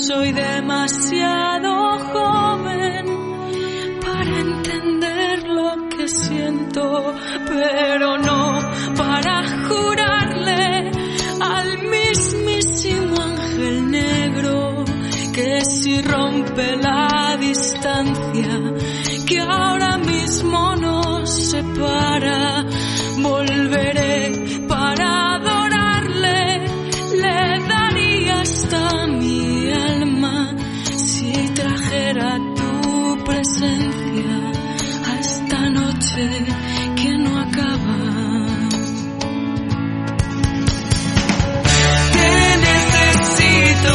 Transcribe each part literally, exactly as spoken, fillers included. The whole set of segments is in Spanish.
soy demasiado joven para entender lo que siento, pero no para jurarle al mismísimo ángel negro que si rompe la distancia que ahora mismo nos separa, volveré para adorarle, le daría hasta mi alma si trajera tu presencia a esta noche que no acaba. Te necesito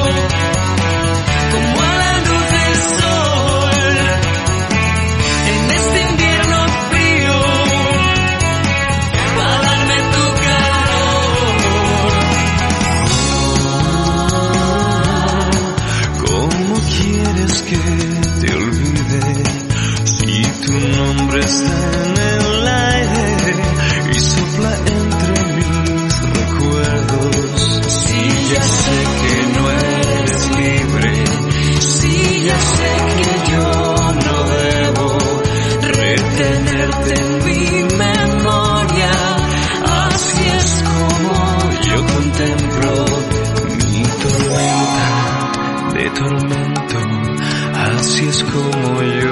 como a la luz del sol en este invierno frío para darme tu calor. ¿Cómo quieres que te olvide si tu nombre está en el aire y sopla entre mis recuerdos? Si ya sé que no eres libre, si ya sé que yo no debo retenerte en mi memoria, así es como yo contemplo mi tormenta de tormento, así es como yo